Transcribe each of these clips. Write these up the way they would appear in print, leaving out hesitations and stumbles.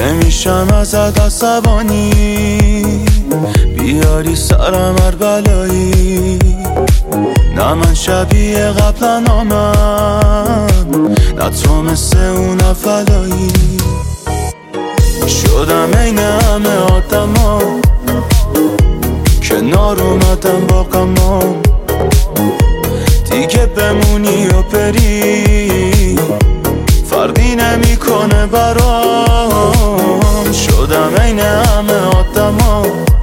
نمیشم ازت عصبانی، بیاری سرم هر بلایی. نه من شبیه قبلا آمد، نه تو مثل اون فلایی. شدم این همه آدم ها، کنار اومدم با غمام. دیگه بمونی و بری فرقی نمیکنه برام. شدم این همه آدم ها،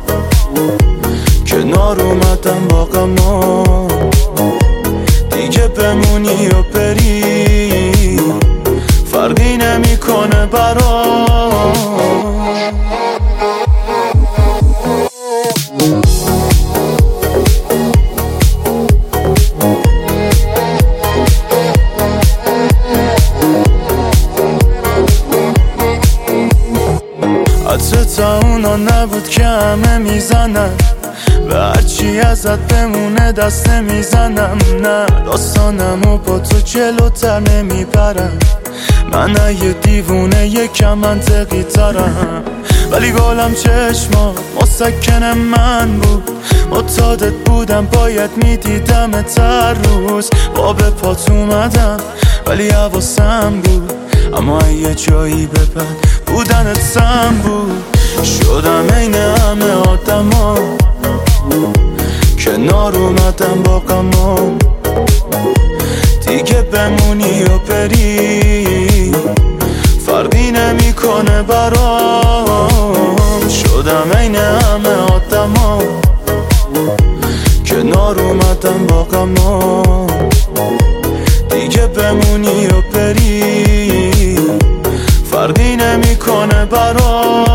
کنار اومدم با غمام. دیگه بمونی و بری فرقی نمیکنه برام. حتی اونا نبود که همه میزنن، و هرچی ازت بمونه دست نمیزنم. نه داستانمو با تو جلوتر نمیبرم، من یه دیوونه یکم منطقی ترم. ولی گلم چشمات مسکن من بود، معتادت بودم باید میدیدم هر روز. با به پات اومدم ولی حواسم بود، اما یه جایی به بعد بودنت سم بود. شدم این همه آدم ها، کنار اومدم با غمام. دیگه بمونی و بری فرقی نمیکنه برام. شدم این همه آدم ها، کنار اومدم با غمام. دیگه بمونی و بری فرقی نمیکنه برام.